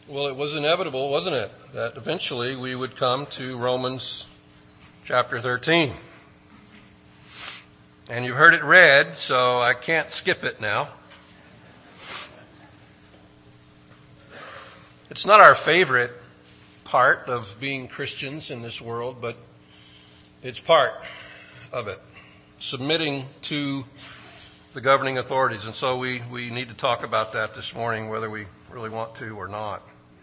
Well, it was inevitable, wasn't it, that eventually we would come to Romans chapter 13. And you've heard it read, so I can't skip it now. It's not our favorite part of being Christians in this world, but it's part of it. Submitting to the governing authorities. And so we need to talk about that this morning, whether we really want to or not.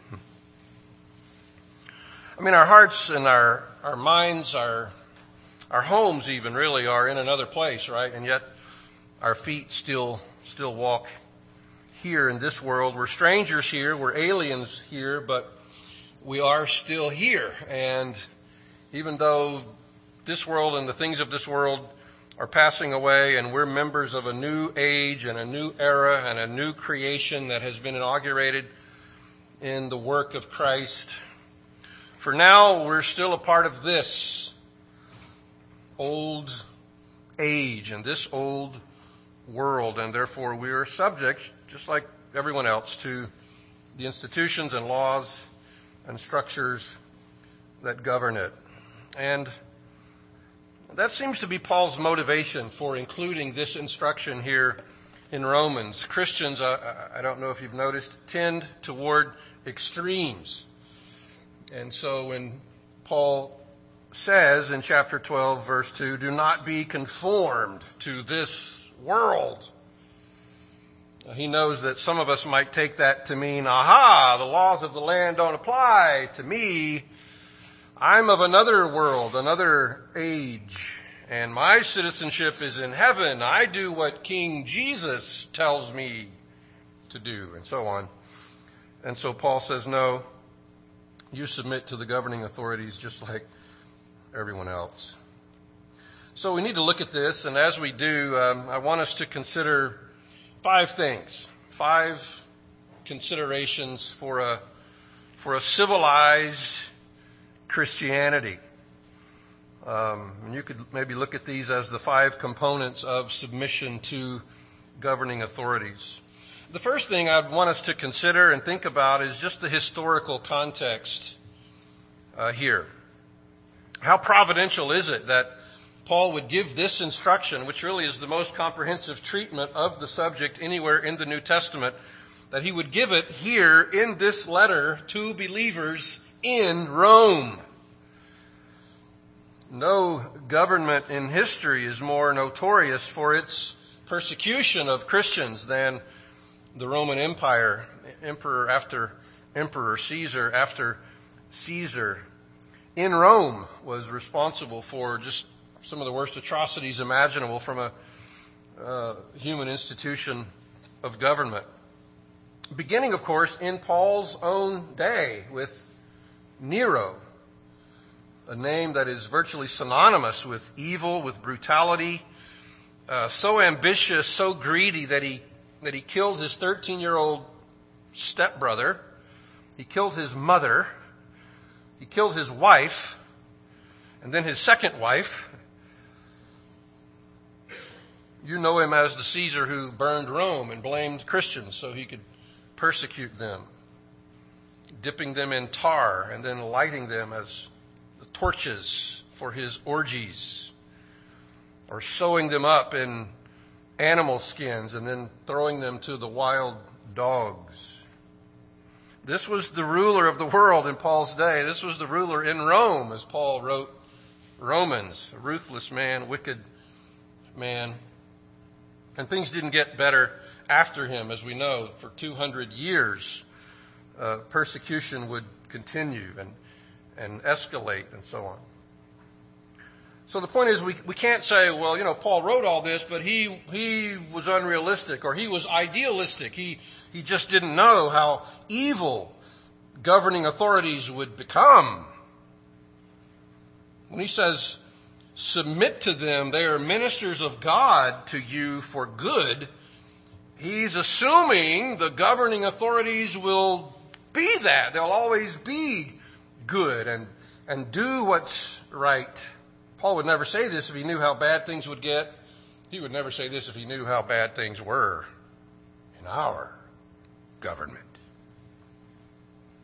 I mean, our hearts and our minds, our homes even really are in another place, right? And yet our feet still walk here in this world. We're strangers here, we're aliens here, but we are still here. And even though this world and the things of this world are passing away and we're members of a new age and a new era and a new creation that has been inaugurated in the work of Christ, for now we're still a part of this old age and this old world, and therefore we are subject, just like everyone else, to the institutions and laws and structures that govern it. And that seems to be Paul's motivation for including this instruction here in Romans. Christians, I don't know if you've noticed, tend toward extremes. And so when Paul says in chapter 12, verse 2, do not be conformed to this world, he knows that some of us might take that to mean, aha, the laws of the land don't apply to me. I'm of another world, another age, and my citizenship is in heaven. I do what King Jesus tells me to do, and so on. And so Paul says, no, you submit to the governing authorities just like everyone else. So we need to look at this, and as we do, I want us to consider 5 things, 5 considerations for a civilized Christianity. And you could maybe look at these as the 5 components of submission to governing authorities. The first thing I'd want us to consider and think about is just the historical context here. How providential is it that Paul would give this instruction, which really is the most comprehensive treatment of the subject anywhere in the New Testament, that he would give it here in this letter to believers in Rome. No government in history is more notorious for its persecution of Christians than the Roman Empire, emperor after emperor, Caesar after Caesar, in Rome was responsible for just some of the worst atrocities imaginable from a human institution of government. Beginning, of course, in Paul's own day with Nero, a name that is virtually synonymous with evil, with brutality, so ambitious, so greedy that he killed his 13-year-old stepbrother, he killed his mother, he killed his wife, and then his second wife. You know him as the Caesar who burned Rome and blamed Christians so he could persecute them, dipping them in tar and then lighting them as the torches for his orgies, or sewing them up in animal skins and then throwing them to the wild dogs. This was the ruler of the world in Paul's day. This was the ruler in Rome, as Paul wrote Romans, a ruthless man, wicked man. And things didn't get better after him, as we know. For 200 years, persecution would continue and escalate and so on. So the point is, we can't say, well, Paul wrote all this, but he was unrealistic or he was idealistic. He just didn't know how evil governing authorities would become. When he says, submit to them, they are ministers of God to you for good, he's assuming the governing authorities will be that. They'll always be good and do what's right. Paul would never say this if he knew how bad things would get. He would never say this if he knew how bad things were in our government.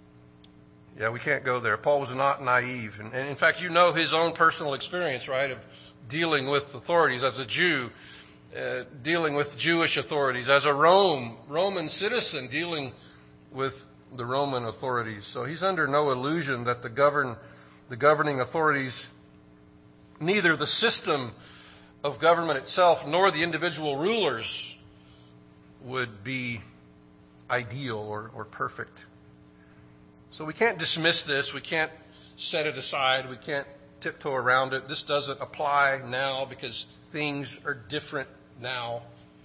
Yeah, we can't go there. Paul was not naive. And in fact, you know his own personal experience, right, of dealing with authorities as a Jew, dealing with Jewish authorities, as a Roman citizen dealing with the Roman authorities. So he's under no illusion that the governing authorities, neither the system of government itself nor the individual rulers, would be ideal or perfect. So we can't dismiss this. We can't set it aside. We can't tiptoe around it. This doesn't apply now because things are different now.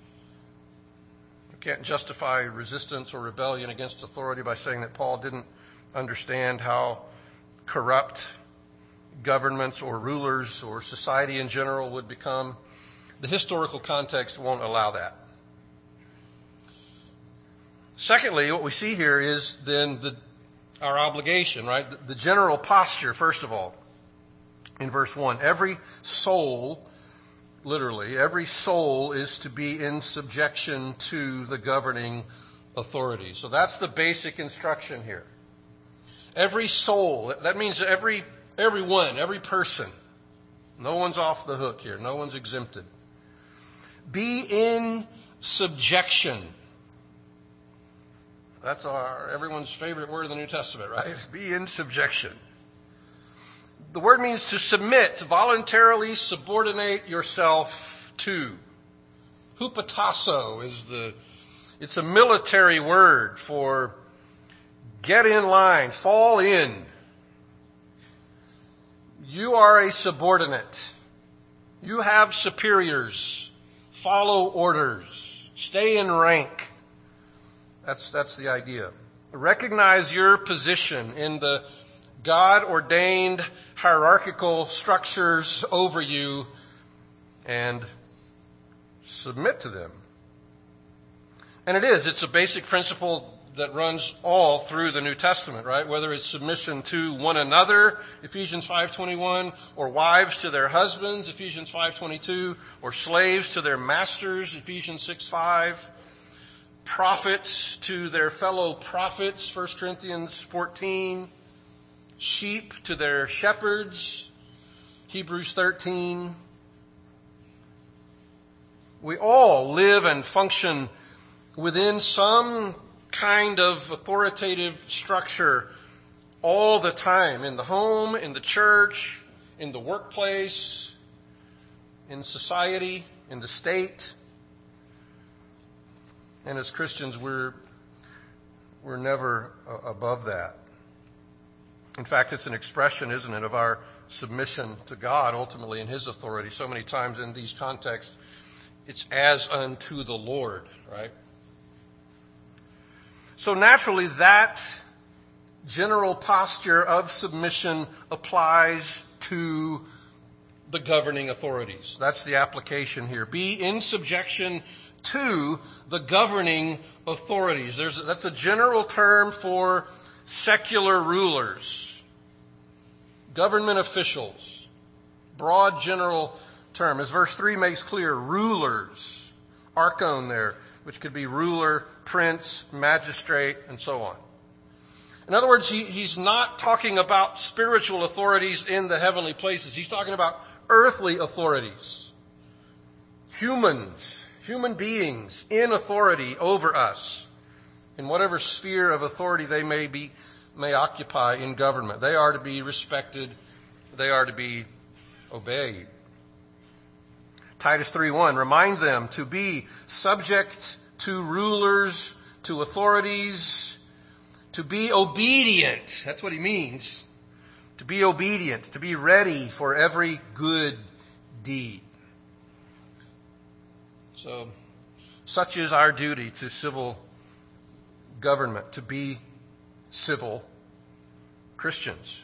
We can't justify resistance or rebellion against authority by saying that Paul didn't understand how corrupt governments or rulers or society in general would become. The historical context won't allow that. Secondly, what we see here is then our obligation, right? The general posture, first of all, in verse 1. Every soul, literally, every soul is to be in subjection to the governing authority. So that's the basic instruction here. Every soul, that means everyone, every person. No one's off the hook here. No one's exempted. Be in subjection. That's everyone's favorite word in the New Testament, right? Be in subjection. The word means to submit, to voluntarily subordinate yourself to. Hupotasso it's a military word for get in line, fall in. You are a subordinate. You have superiors. Follow orders. Stay in rank. That's the idea. Recognize your position in the God-ordained hierarchical structures over you and submit to them. And it's a basic principle that runs all through the New Testament, right? Whether it's submission to one another, Ephesians 5:21, or wives to their husbands, Ephesians 5:22, or slaves to their masters, Ephesians 6:5. Prophets to their fellow prophets, 1 Corinthians 14. Sheep to their shepherds, Hebrews 13. We all live and function within some kind of authoritative structure all the time, in the home, in the church, in the workplace, in society, in the state. And as Christians, we're never above that. In fact, it's an expression, isn't it, of our submission to God, ultimately in His authority. So many times in these contexts, it's as unto the Lord, right? So naturally, that general posture of submission applies to the governing authorities. That's the application here. Be in subjection to the governing authorities. That's a general term for secular rulers, government officials. Broad general term. As verse 3 makes clear, rulers. Archon there, which could be ruler, prince, magistrate, and so on. In other words, he's not talking about spiritual authorities in the heavenly places. He's talking about earthly authorities. Human beings in authority over us, in whatever sphere of authority they may occupy in government. They are to be respected. They are to be obeyed. Titus 3:1, remind them to be subject to rulers, to authorities, to be obedient. That's what he means. To be obedient, to be ready for every good deed. So, such is our duty to civil government, to be civil Christians.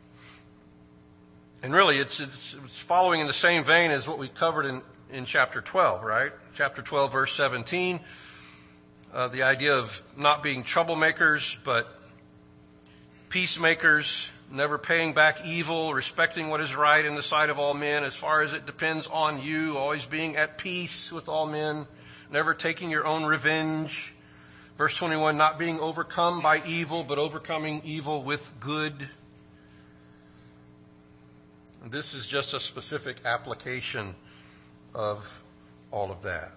And really, it's following in the same vein as what we covered in chapter 12, right? Chapter 12, verse 17. The idea of not being troublemakers, but peacemakers, never paying back evil, respecting what is right in the sight of all men as far as it depends on you, always being at peace with all men, never taking your own revenge, Verse 21, not being overcome by evil, but overcoming evil with good. And this is just a specific application of all of that.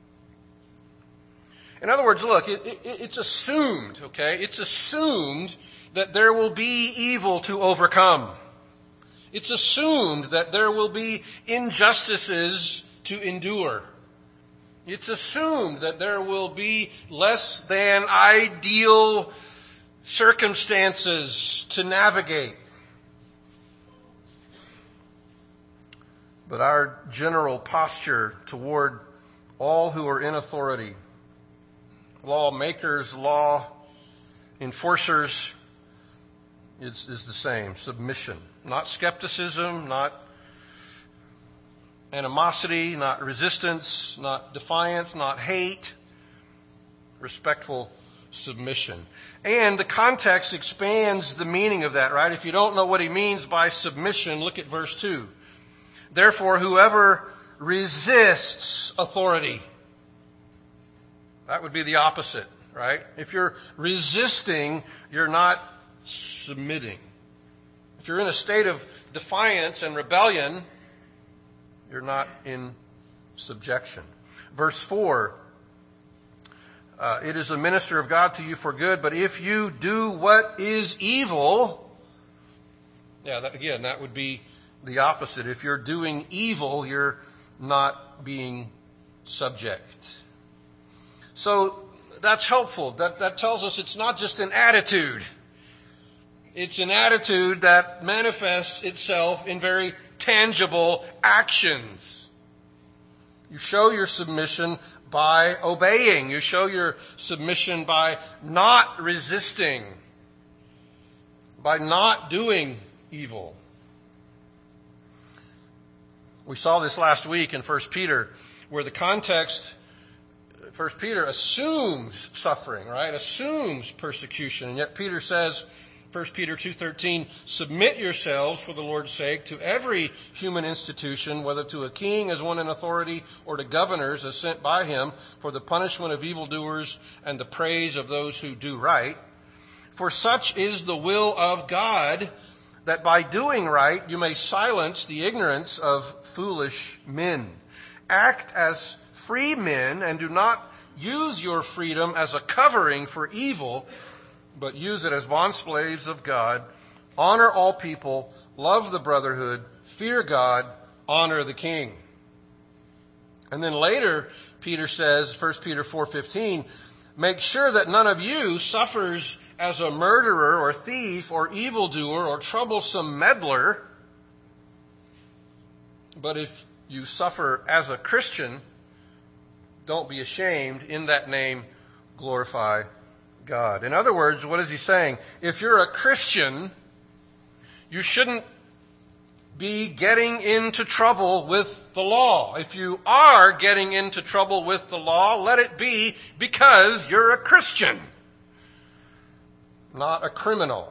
In other words, look, it's assumed, okay? It's assumed that there will be evil to overcome. It's assumed that there will be injustices to endure. It's assumed that there will be less than ideal circumstances to navigate. But our general posture toward all who are in authority, lawmakers, law enforcers, is the same. Submission. Not skepticism, not animosity, not resistance, not defiance, not hate. Respectful submission. And the context expands the meaning of that, right? If you don't know what he means by submission, look at verse 2. Therefore, whoever resists authority. That would be the opposite, right? If you're resisting, you're not submitting. If you're in a state of defiance and rebellion, you're not in subjection. Verse 4, it is a minister of God to you for good, but if you do what is evil, that would be the opposite. If you're doing evil, you're not being subject. So that's helpful. That tells us it's not just an attitude. It's an attitude that manifests itself in very tangible actions. You show your submission by obeying. You show your submission by not resisting, by not doing evil. We saw this last week in 1 Peter, where the context, 1 Peter assumes suffering, right? Assumes persecution. And yet Peter says, 1 Peter 2:13, submit yourselves for the Lord's sake to every human institution, whether to a king as one in authority or to governors as sent by him for the punishment of evildoers and the praise of those who do right. For such is the will of God, that by doing right you may silence the ignorance of foolish men. Act as free men and do not use your freedom as a covering for evil, but use it as bondslaves of God. Honor all people, love the brotherhood, fear God, honor the king. And then later, Peter says, 1 Peter 4:15, make sure that none of you suffers as a murderer or thief or evildoer or troublesome meddler. But if you suffer as a Christian, don't be ashamed. In that name, glorify God. In other words, what is he saying? If you're a Christian, you shouldn't be getting into trouble with the law. If you are getting into trouble with the law, let it be because you're a Christian, not a criminal.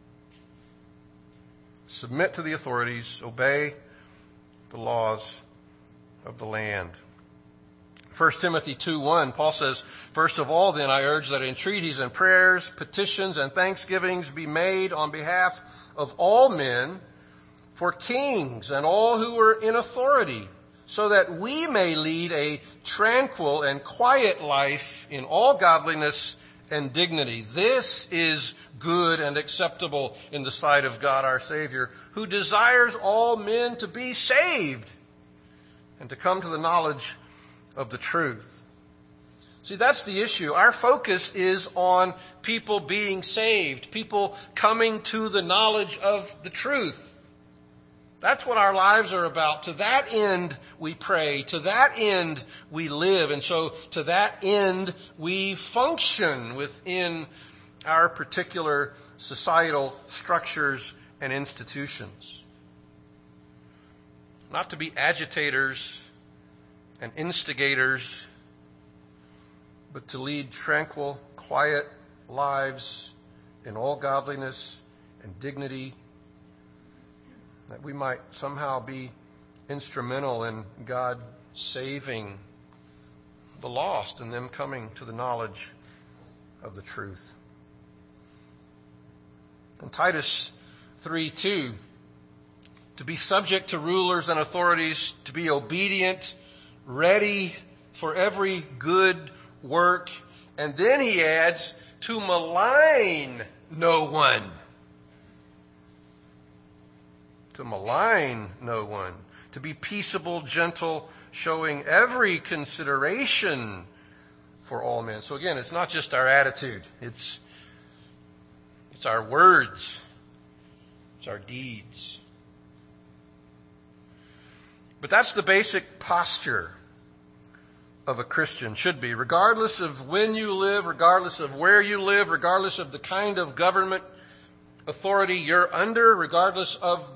Submit to the authorities, obey the laws of the land. 1 Timothy 2:1, Paul says, first of all, then, I urge that entreaties and prayers, petitions and thanksgivings be made on behalf of all men, for kings and all who are in authority, so that we may lead a tranquil and quiet life in all godliness and dignity. This is good and acceptable in the sight of God our Savior, who desires all men to be saved and to come to the knowledge of the truth. See, that's the issue. Our focus is on people being saved, people coming to the knowledge of the truth. That's what our lives are about. To that end we pray. To that end we live. And so to that end we function within our particular societal structures and institutions. Not to be agitators and instigators, but to lead tranquil, quiet lives in all godliness and dignity, that we might somehow be instrumental in God saving the lost and them coming to the knowledge of the truth. In Titus 3:2, to be subject to rulers and authorities, to be obedient, ready for every good work. And then he adds, to malign no one. To malign no one. To be peaceable, gentle, showing every consideration for all men. So again, it's not just our attitude. It's our words. It's our deeds. But that's the basic posture of a Christian, should be, regardless of when you live, regardless of where you live, regardless of the kind of government authority you're under, regardless of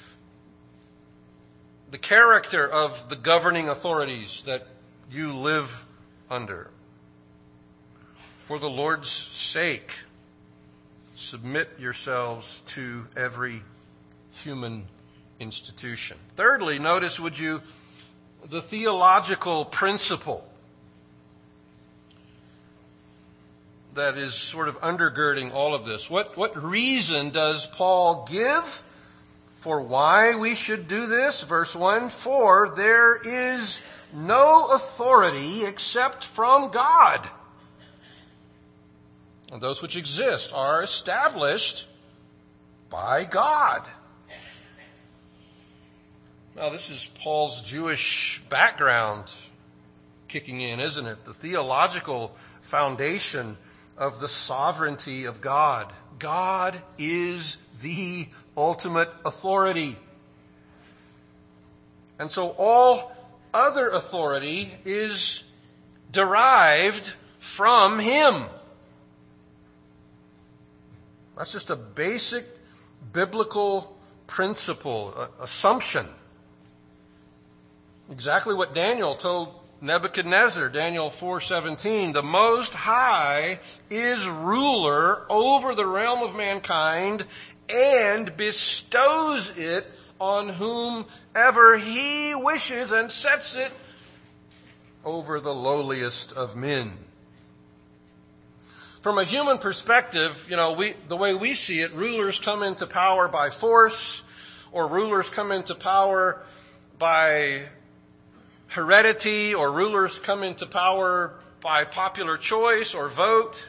the character of the governing authorities that you live under. For the Lord's sake, submit yourselves to every human institution. Thirdly, notice, would you, the theological principle that is sort of undergirding all of this. What reason does Paul give for why we should do this? Verse 1, for there is no authority except from God. And those which exist are established by God. Now, this is Paul's Jewish background kicking in, isn't it? The theological foundation of the sovereignty of God. God is the ultimate authority. And so all other authority is derived from Him. That's just a basic biblical principle, assumption. Exactly what Daniel told Nebuchadnezzar, Daniel 4:17, the Most High is ruler over the realm of mankind and bestows it on whomever He wishes and sets it over the lowliest of men. From a human perspective, the way we see it, rulers come into power by force, or rulers come into power by heredity, or rulers come into power by popular choice or vote.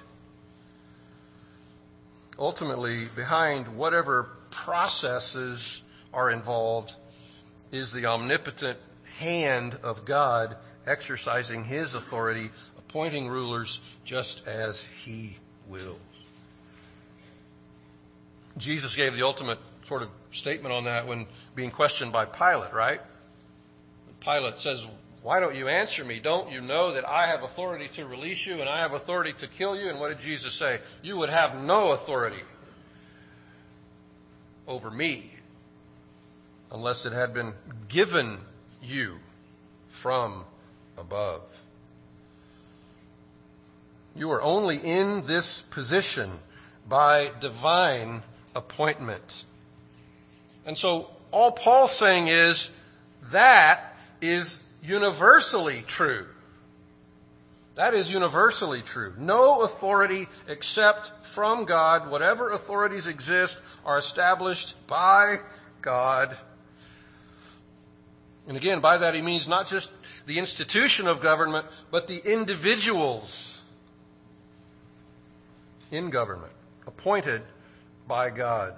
Ultimately, behind whatever processes are involved is the omnipotent hand of God exercising His authority, appointing rulers just as He wills. Jesus gave the ultimate sort of statement on that when being questioned by Pilate, right? Pilate says, why don't you answer me? Don't you know that I have authority to release you and I have authority to kill you? And what did Jesus say? You would have no authority over me unless it had been given you from above. You are only in this position by divine appointment. And so all Paul's saying is that is universally true. That is universally true. No authority except from God. Whatever authorities exist are established by God. And again, by that he means not just the institution of government, but the individuals in government, appointed by God.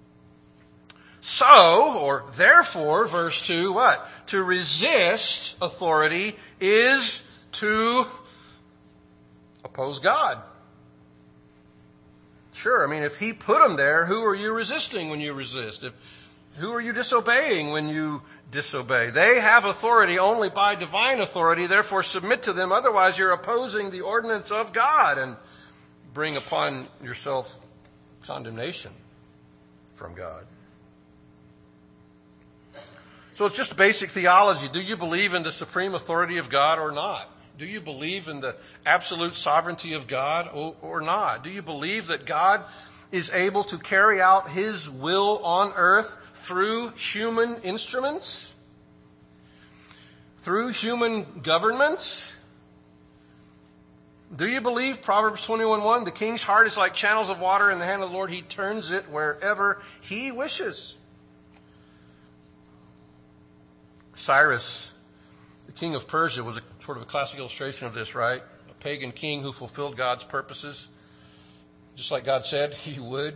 So, or therefore, verse 2, what? To resist authority is to oppose God. Sure, if He put them there, who are you resisting when you resist? Who are you disobeying when you disobey? They have authority only by divine authority, therefore submit to them. Otherwise, you're opposing the ordinance of God and bring upon yourself condemnation from God. So it's just basic theology. Do you believe in the supreme authority of God or not? Do you believe in the absolute sovereignty of God or not? Do you believe that God is able to carry out His will on earth through human instruments? Through human governments? Do you believe Proverbs 21:1? The king's heart is like channels of water in the hand of the Lord. He turns it wherever he wishes. Cyrus, the king of Persia, was a sort of a classic illustration of this, right? A pagan king who fulfilled God's purposes, just like God said he would.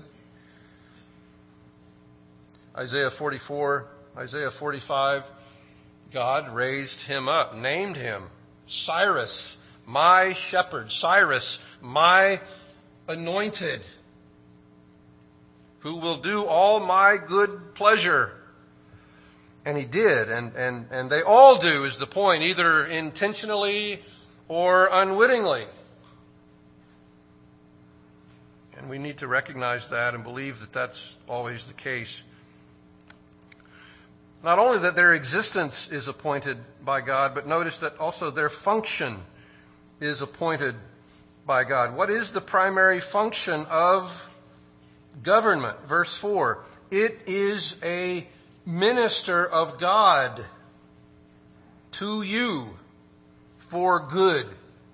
Isaiah 44, Isaiah 45, God raised him up, named him Cyrus, my shepherd, Cyrus, my anointed, who will do all my good pleasure. And he did, and they all do is the point, either intentionally or unwittingly. And we need to recognize that and believe that that's always the case. Not only that their existence is appointed by God, but notice that also their function is appointed by God. What is the primary function of government? Verse 4, it is a minister of God to you for good.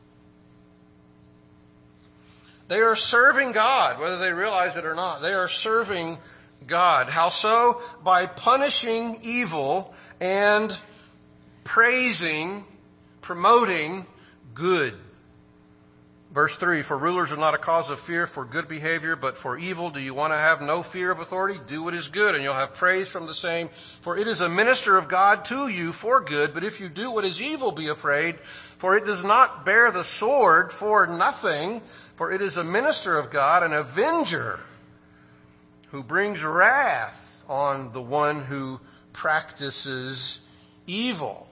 They are serving God, whether they realize it or not. They are serving God. How so? By punishing evil and praising, promoting good. Verse 3, for rulers are not a cause of fear for good behavior, but for evil. Do you want to have no fear of authority? Do what is good, and you'll have praise from the same. For it is a minister of God to you for good, but if you do what is evil, be afraid. For it does not bear the sword for nothing, for it is a minister of God, an avenger, who brings wrath on the one who practices evil.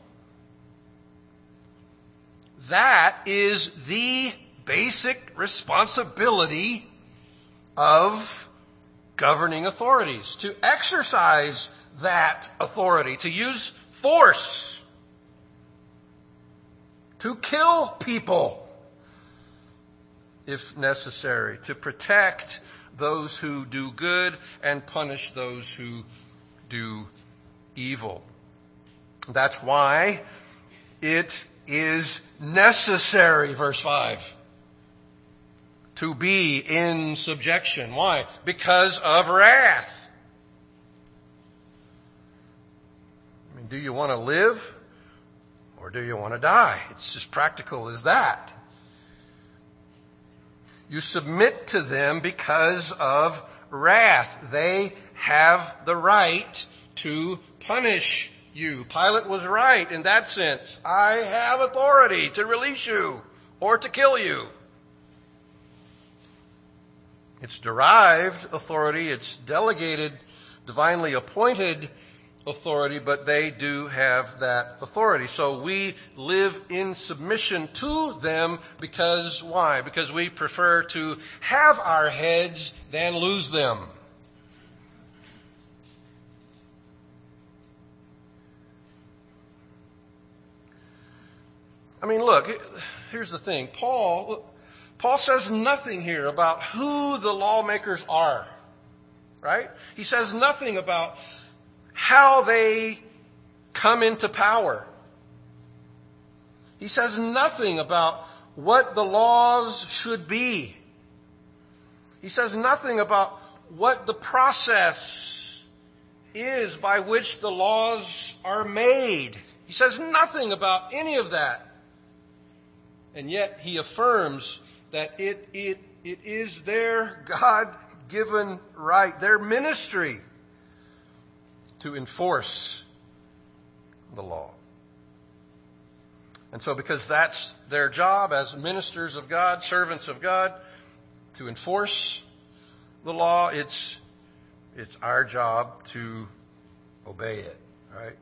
That is the basic responsibility of governing authorities, to exercise that authority, to use force, to kill people if necessary, to protect those who do good and punish those who do evil. That's why it is necessary, verse 5, to be in subjection. Why? Because of wrath. I mean, do you want to live or do you want to die? It's just practical as that. You submit to them because of wrath. They have the right to punish you. Pilate was right in that sense. I have authority to release you or to kill you. It's derived authority. It's delegated, divinely appointed authority, but they do have that authority. So we live in submission to them because, why? Because we prefer to have our heads than lose them. I mean, look, here's the thing. Paul says nothing here about who the lawmakers are, right? He says nothing about how they come into power. He says nothing about what the laws should be. He says nothing about what the process is by which the laws are made. He says nothing about any of that. And yet he affirms that it is their God-given right, their ministry, to enforce the law. And so because that's their job as ministers of God, servants of God, to enforce the law, it's our job to obey it, right?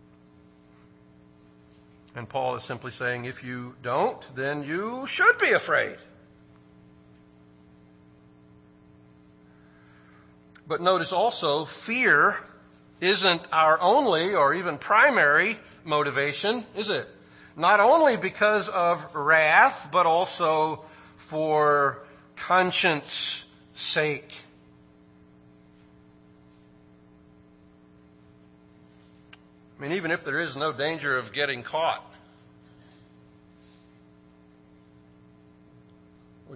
And Paul is simply saying, if you don't, then you should be afraid. But notice also, fear isn't our only or even primary motivation, is it? Not only because of wrath, but also for conscience sake. I mean, even if there is no danger of getting caught,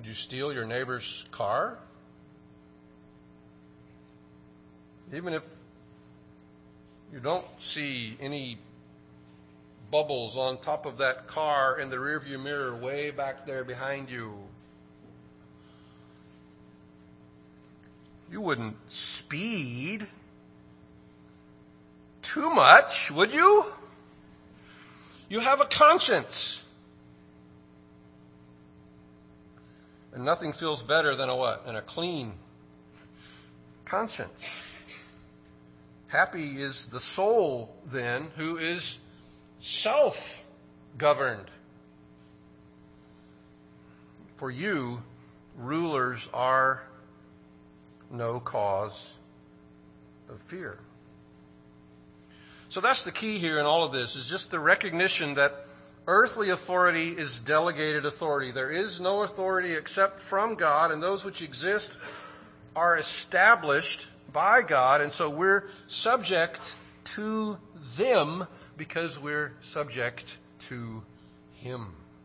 Would you steal your neighbor's car? Even if you don't see any bubbles on top of that car in the rearview mirror way back there behind you. You wouldn't speed too much, would you? You have a conscience. And nothing feels better than a what? Than a clean conscience. Happy is the soul, then, who is self-governed. For you, rulers are no cause of fear. So that's the key here in all of this, is just the recognition that earthly authority is delegated authority. There is no authority except from God, and those which exist are established by God, and so we're subject to them because we're subject to Him.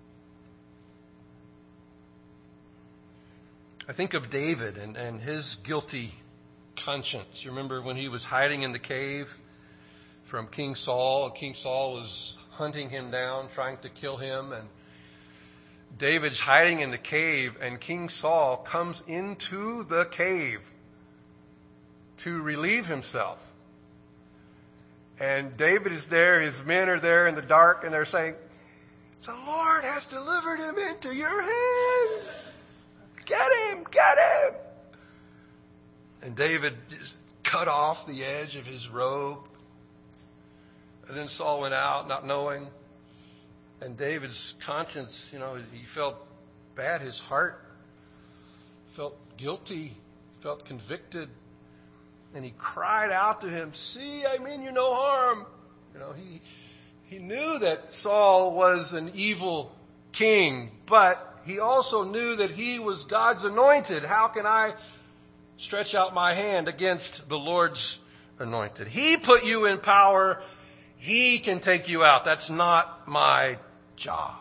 I think of David and his guilty conscience. You remember when he was hiding in the cave from King Saul? King Saul was hunting him down, trying to kill him, and David's hiding in the cave, and King Saul comes into the cave to relieve himself. And David is there, his men are there in the dark, and they're saying, "The Lord has delivered him into your hands. Get him, get him." And David just cut off the edge of his robe. And then Saul went out, not knowing. And David's conscience, he felt bad. His heart felt guilty, felt convicted. And he cried out to him, "See, I mean you no harm." He knew that Saul was an evil king, but he also knew that he was God's anointed. How can I stretch out my hand against the Lord's anointed? He put you in power. He can take you out. That's not my job.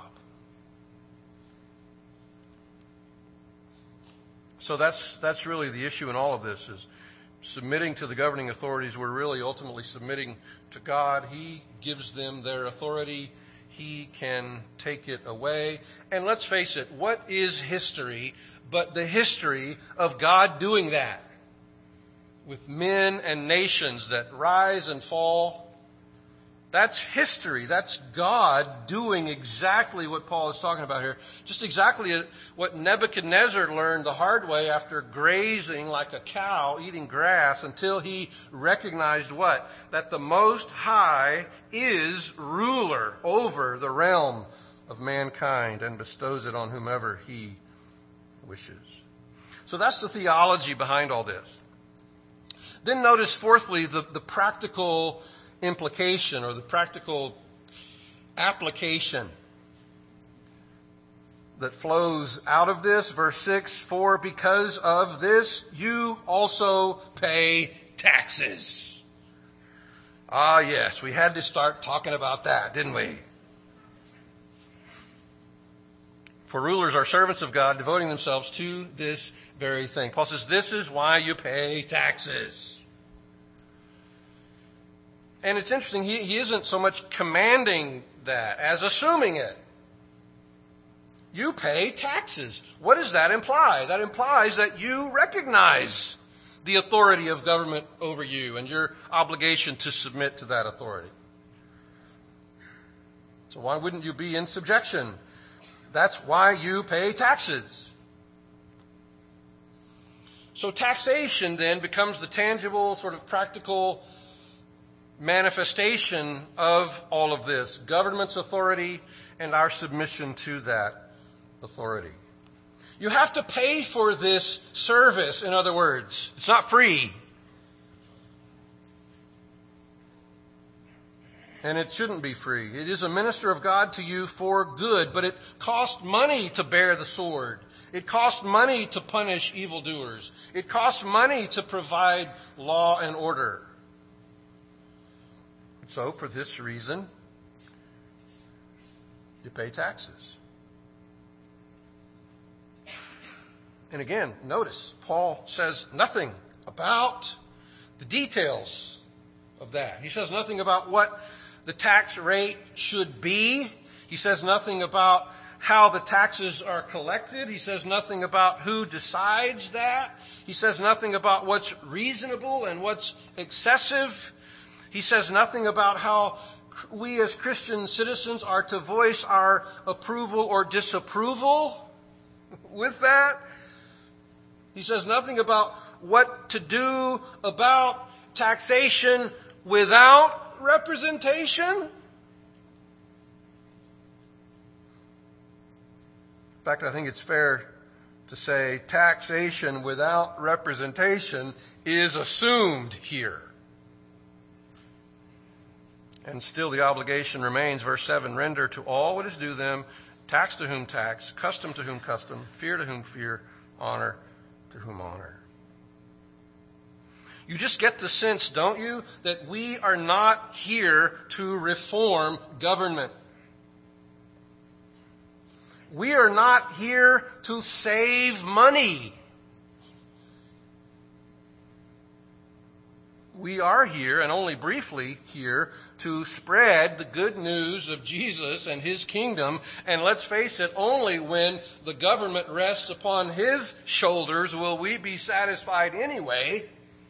So that's really the issue in all of this, is submitting to the governing authorities. We're really ultimately submitting to God. He gives them their authority. He can take it away. And let's face it, what is history but the history of God doing that? With men and nations that rise and fall. That's history. That's God doing exactly what Paul is talking about here. Just exactly what Nebuchadnezzar learned the hard way after grazing like a cow, eating grass, until he recognized what? That the Most High is ruler over the realm of mankind and bestows it on whomever He wishes. So that's the theology behind all this. Then notice, fourthly, the practical implication or the practical application that flows out of this. Verse 6, "For because of this you also pay taxes." Ah, yes, we had to start talking about that, didn't we? For rulers are servants of God, devoting themselves to this very thing. Paul says, this is why you pay taxes. And it's interesting, he isn't so much commanding that as assuming it. You pay taxes. What does that imply? That implies that you recognize the authority of government over you and your obligation to submit to that authority. So why wouldn't you be in subjection? That's why you pay taxes. So taxation then becomes the tangible, sort of practical manifestation of all of this. Government's authority and our submission to that authority. You have to pay for this service, in other words. It's not free. And it shouldn't be free. It is a minister of God to you for good, but it costs money to bear the sword. It costs money to punish evildoers. It costs money to provide law and order. So, for this reason, you pay taxes. And again, notice, Paul says nothing about the details of that. He says nothing about what the tax rate should be. He says nothing about how the taxes are collected. He says nothing about who decides that. He says nothing about what's reasonable and what's excessive. He says nothing about how we as Christian citizens are to voice our approval or disapproval with that. He says nothing about what to do about taxation without representation. In fact, I think it's fair to say taxation without representation is assumed here. And still the obligation remains, verse 7, render to all what is due them, tax to whom tax, custom to whom custom, fear to whom fear, honor to whom honor. You just get the sense, don't you, that we are not here to reform government. We are not here to save money. We are here, and only briefly here, to spread the good news of Jesus and His kingdom. And let's face it, only when the government rests upon His shoulders will we be satisfied anyway.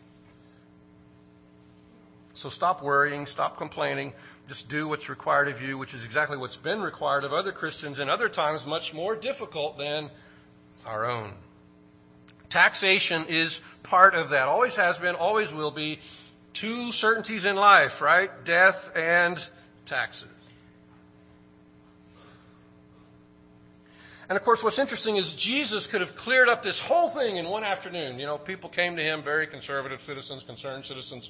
So stop worrying, stop complaining. Just do what's required of you, which is exactly what's been required of other Christians, and other times much more difficult than our own. Taxation is part of that. Always has been, always will be. Two certainties in life, right? Death and taxes. And of course, what's interesting is Jesus could have cleared up this whole thing in one afternoon. You know, people came to Him, very conservative citizens, concerned citizens,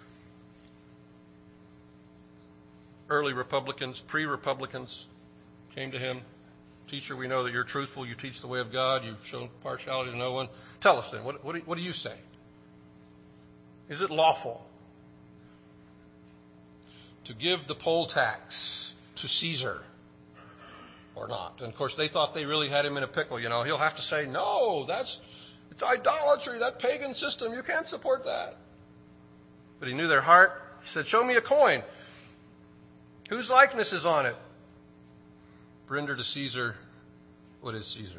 early Republicans, pre-Republicans came to Him. Teacher, we know that you're truthful. You teach the way of God. You've shown partiality to no one. Tell us then, what do you say? Is it lawful to give the poll tax to Caesar or not? And of course, they thought they really had Him in a pickle. You know, He'll have to say, no, it's idolatry, that pagan system. You can't support that. But He knew their heart. He said, show me a coin. Whose likeness is on it? Render to Caesar what is Caesar's.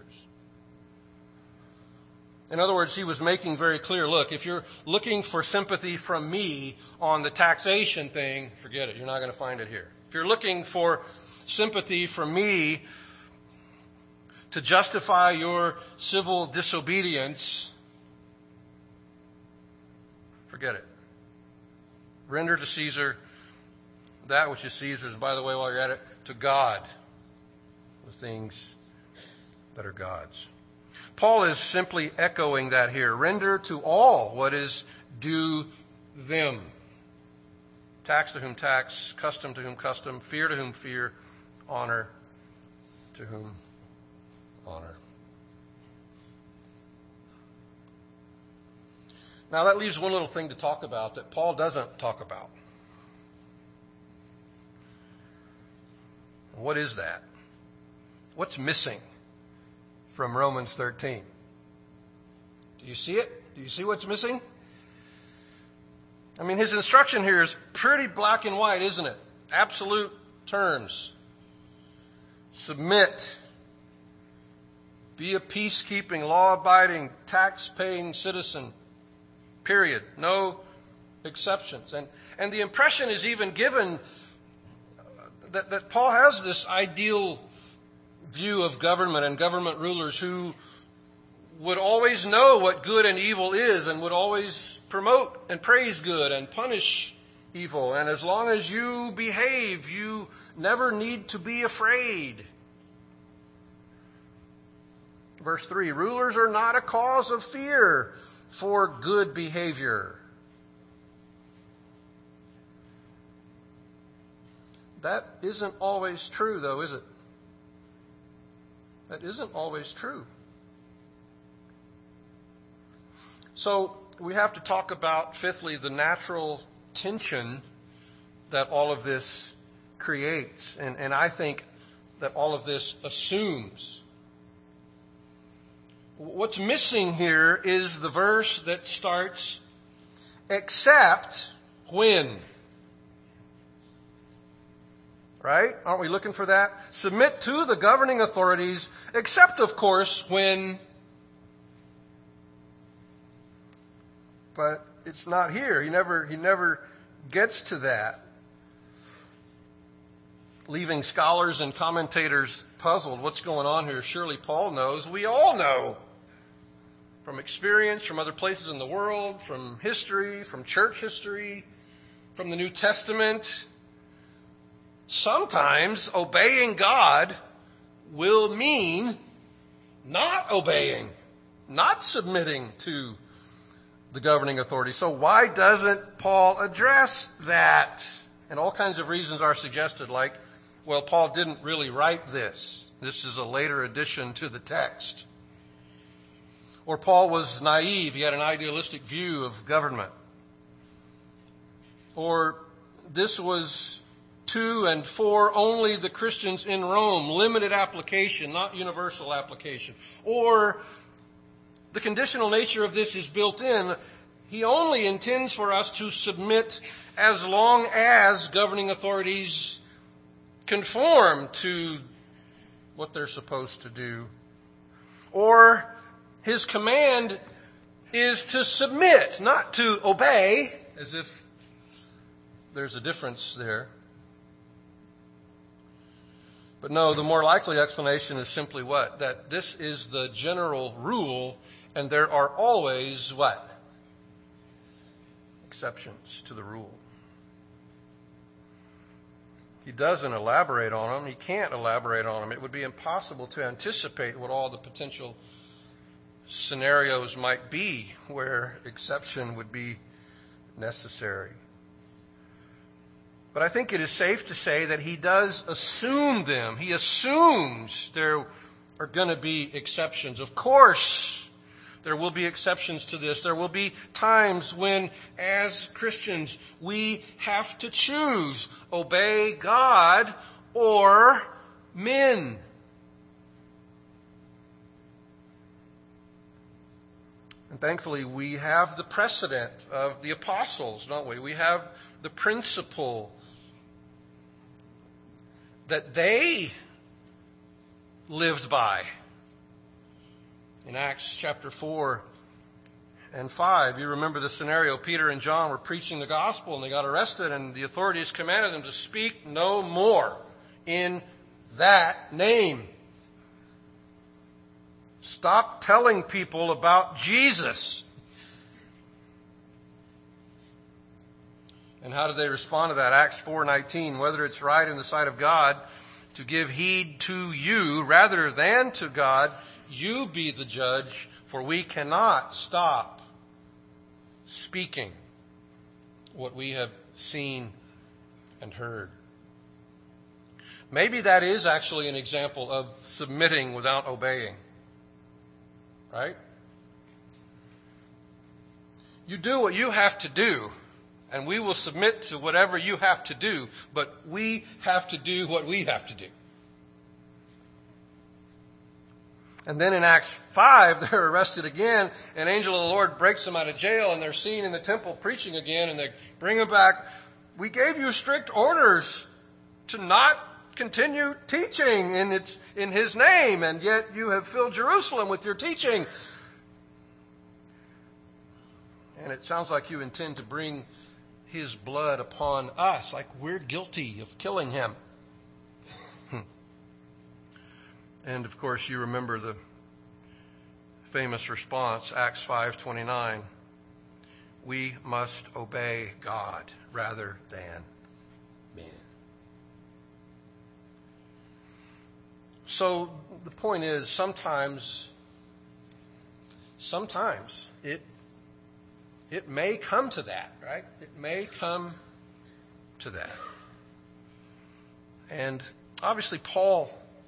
In other words, He was making very clear, look, if you're looking for sympathy from me on the taxation thing, forget it. You're not going to find it here. If you're looking for sympathy from me to justify your civil disobedience, forget it. Render to Caesar that which is Caesar's. By the way, while you're at it, to God the things that are God's. Paul is simply echoing that here. Render to all what is due them. Tax to whom tax, custom to whom custom, fear to whom fear, honor to whom honor. Now that leaves one little thing to talk about that Paul doesn't talk about. What is that? What's missing from Romans 13? Do you see it? Do you see what's missing? I mean, his instruction here is pretty black and white, isn't it? Absolute terms. Submit. Be a peacekeeping, law-abiding, tax-paying citizen. Period. No exceptions. And the impression is even given that Paul has this ideal view of government and government rulers who would always know what good and evil is and would always promote and praise good and punish evil. And as long as you behave, you never need to be afraid. Verse 3, rulers are not a cause of fear for good behavior. That isn't always true, though, is it? That isn't always true. So we have to talk about, fifthly, the natural tension that all of this creates. And I think that all of this assumes. What's missing here is the verse that starts, except when. Right? Aren't we looking for that? Submit to the governing authorities, except, of course, when. But it's not here. He never gets to that. Leaving scholars and commentators puzzled. What's going on here? Surely Paul knows. We all know. From experience, from other places in the world, from history, from church history, from the New Testament. Sometimes obeying God will mean not obeying, not submitting to the governing authority. So why doesn't Paul address that? And all kinds of reasons are suggested, like, well, Paul didn't really write this. This is a later addition to the text. Or Paul was naive. He had an idealistic view of government. Or this was to and for only the Christians in Rome, limited application, not universal application. Or the conditional nature of this is built in. He only intends for us to submit as long as governing authorities conform to what they're supposed to do. Or his command is to submit, not to obey, as if there's a difference there. But no, the more likely explanation is simply what? That this is the general rule, and there are always what? Exceptions to the rule. He doesn't elaborate on them. He can't elaborate on them. It would be impossible to anticipate what all the potential scenarios might be where exception would be necessary. But I think it is safe to say that he does assume them. He assumes there are going to be exceptions. Of course, there will be exceptions to this. There will be times when, as Christians, we have to choose obey God or men. And thankfully, we have the precedent of the apostles, don't we? We have the principle that they lived by. In Acts chapter 4 and 5, you remember the scenario. Peter and John were preaching the gospel and they got arrested, and the authorities commanded them to speak no more in that name. Stop telling people about Jesus. And how did they respond to that? Acts 4:19, whether it's right in the sight of God to give heed to you rather than to God, you be the judge, for we cannot stop speaking what we have seen and heard. Maybe that is actually an example of submitting without obeying. Right? You do what you have to do, and we will submit to whatever you have to do, but we have to do what we have to do. And then in Acts 5, they're arrested again. An angel of the Lord breaks them out of jail, and they're seen in the temple preaching again, and they bring them back. We gave you strict orders to not continue teaching in his name, and yet you have filled Jerusalem with your teaching. And it sounds like you intend to bring his blood upon us, like we're guilty of killing him. And of course, you remember the famous response, Acts 5:29. We must obey God rather than men. So the point is, sometimes it may come to that, right? It may come to that. And obviously Paul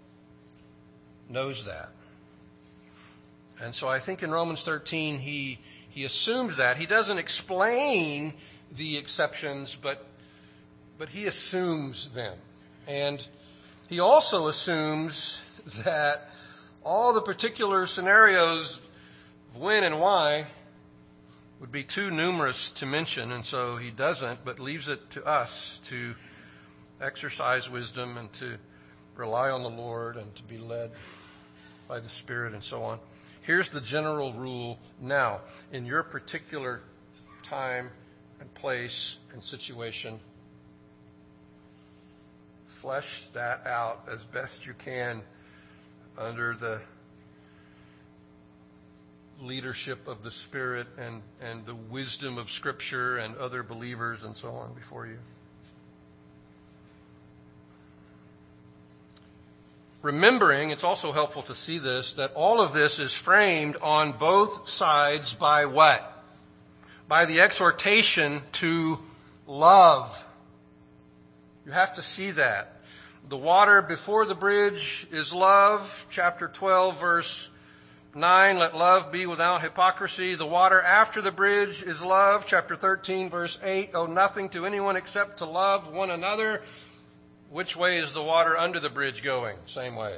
knows that. And so I think in Romans 13 he assumes that. He doesn't explain the exceptions, but he assumes them. And he also assumes that all the particular scenarios, when and why, would be too numerous to mention, and so he doesn't, but leaves it to us to exercise wisdom and to rely on the Lord and to be led by the Spirit and so on. Here's the general rule now. In your particular time and place and situation, flesh that out as best you can under the leadership of the Spirit and the wisdom of Scripture and other believers and so on before you. Remembering, it's also helpful to see this, that all of this is framed on both sides by what? By the exhortation to love. You have to see that. The water before the bridge is love. Chapter 12, verse 9, let love be without hypocrisy. The water after the bridge is love. Chapter 13, verse 8, owe nothing to anyone except to love one another. Which way is the water under the bridge going? Same way.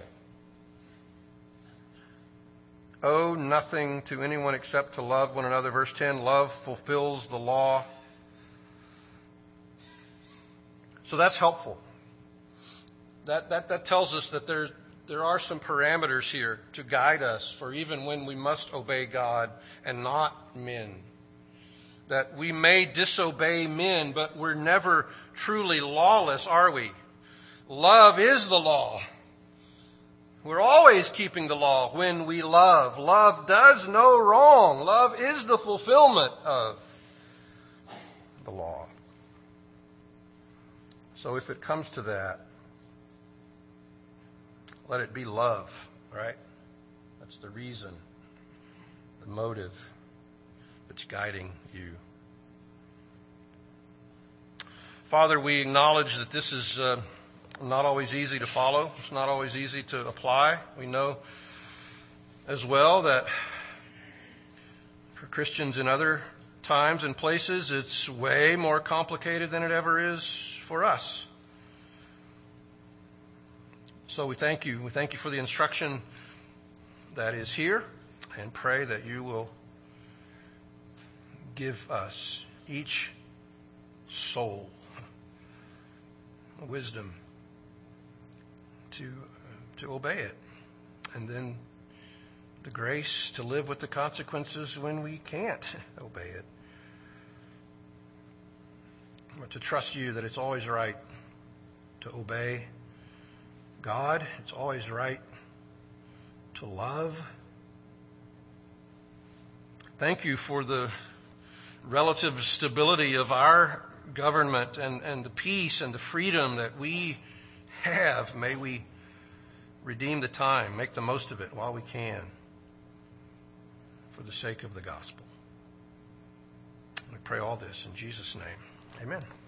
Owe nothing to anyone except to love one another. Verse 10, love fulfills the law. So that's helpful. That tells us that there are some parameters here to guide us for even when we must obey God and not men. That we may disobey men, but we're never truly lawless, are we? Love is the law. We're always keeping the law when we love. Love does no wrong. Love is the fulfillment of the law. So if it comes to that, let it be love, right? That's the reason, the motive that's guiding you. Father, we acknowledge that this is not always easy to follow. It's not always easy to apply. We know as well that for Christians in other times and places, it's way more complicated than it ever is for us. So we thank you. We thank you for the instruction that is here and pray that you will give us, each soul, wisdom to obey it. And then the grace to live with the consequences when we can't obey it. But to trust you that it's always right to obey God. It's always right to love. Thank you for the relative stability of our government and the peace and the freedom that we have. May we redeem the time, make the most of it while we can for the sake of the gospel. We pray all this in Jesus' name. Amen.